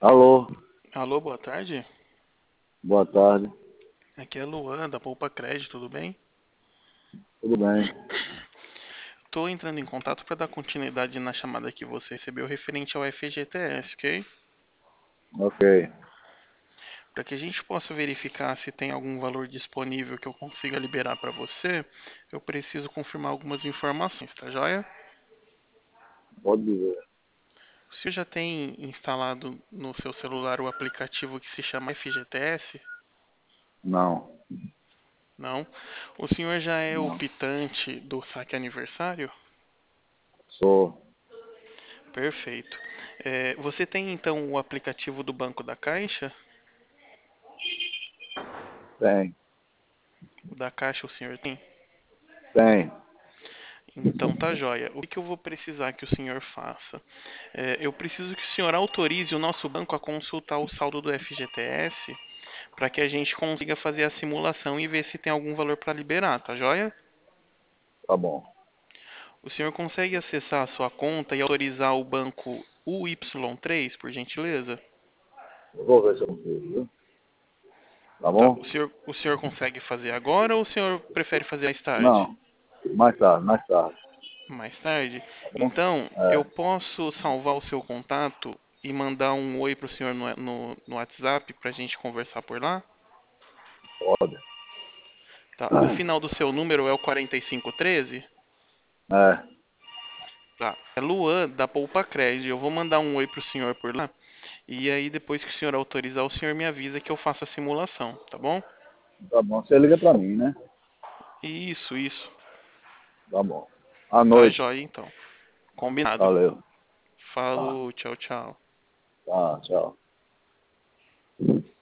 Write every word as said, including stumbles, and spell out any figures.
Alô, Alô, boa tarde. boa tarde, Aqui é Luan, da Poupa Crédito, tudo bem? tudo bem? Estou entrando em contato para dar continuidade na chamada que você recebeu referente ao F G T S, ok? Ok, Para que a gente possa verificar se tem algum valor disponível que eu consiga liberar para você, eu preciso confirmar algumas informações, tá joia? pode dizer. Você já tem instalado no seu celular o aplicativo que se chama F G T S? Não, Não? O senhor já é o não, optante do saque aniversário? sou, Perfeito. É, você tem então o aplicativo do Banco da Caixa? tem, O da Caixa o senhor tem? tem, Então tá joia. O que que eu vou precisar que o senhor faça? É, eu preciso que o senhor autorize o nosso banco a consultar o saldo do F G T S para que a gente consiga fazer a simulação e ver se tem algum valor para liberar, tá joia? tá bom. O senhor consegue acessar a sua conta e autorizar o banco U Y três, por gentileza? Eu vou ver se eu consigo, viu? Tá Tá. O bom? senhor, o senhor consegue fazer agora ou o senhor prefere fazer mais tarde? Não, mais tarde, mais tarde, Mais tarde? tá bom? Então, eu É, posso salvar o seu contato e mandar um oi pro senhor no, no, no WhatsApp pra gente conversar por lá? pode. Tá. O final do seu número é o quarenta e cinco treze? É, Tá. É Luan, da Poupa Crédito. Eu vou mandar um oi pro senhor por lá. E aí, depois que o senhor autorizar, o senhor me avisa que eu faço a simulação, tá bom? tá bom. Você liga pra mim, né? Isso, isso. Tá bom. À Tá noite. jóia, então. Combinado. Valeu. Tá, Falou, tchau, tchau. tá, tchau.